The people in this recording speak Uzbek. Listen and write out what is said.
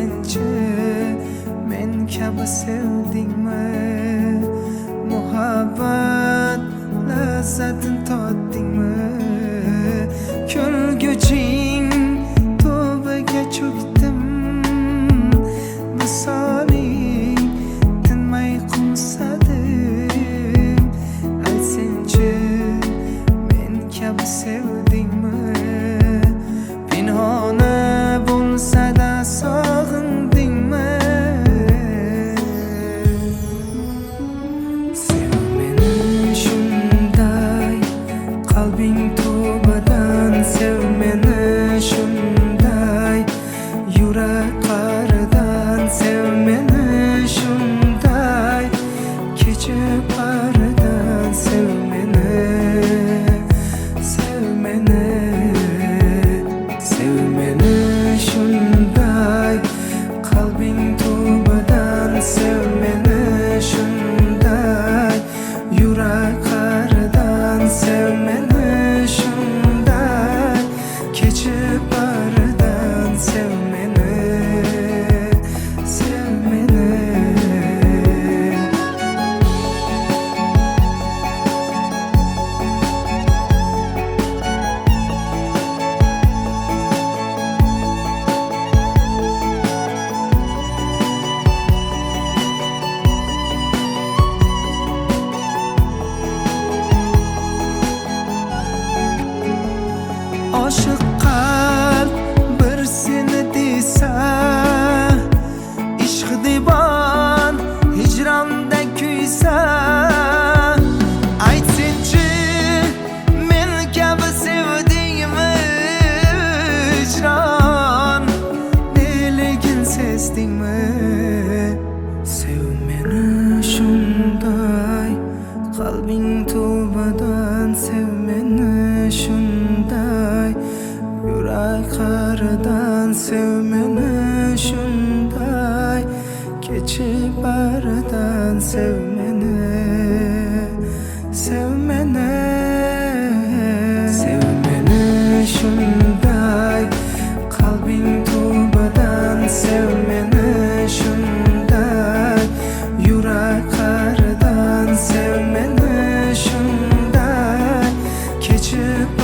aytsinchi, men kabi sevdingmi? Muhabbat lazzatin totdingmi? Ko'rguching tövbega cho'kdim, visoling tinmay qo'msadim. Aytsinchi, men kabi sevdingmi? Pinhona bo'lsa-da sog'indingmi? Sev meni shunday, qalbing tavbadan. Sev meni shunday, yurak qa'ridan. Sev meni shunday, kecha qa'ridan. Sev meni, sev meni, sev meni shunday, qalbing tavbadan. Sev meni shunday, yurak qa'ridan. Sev meni shunday, kechib baridan. Sev meni, sev meni. Oshiq qalb bir seni desa, ishq divan hijronda kuysa. Aytsinchi, men kabi sevdingmi? Hijron neligin sezdingmi? Sev meni shunday, qalbing tavbadan. Sev meni shunday, yurak qa'ridan. Sev meni shunday, kechib baridan. Sev meni, sev meni, sev meni shunday, qalbing tavbadan. Sev meni shunday, yurak qa'ridan. Sev meni shunday, kechib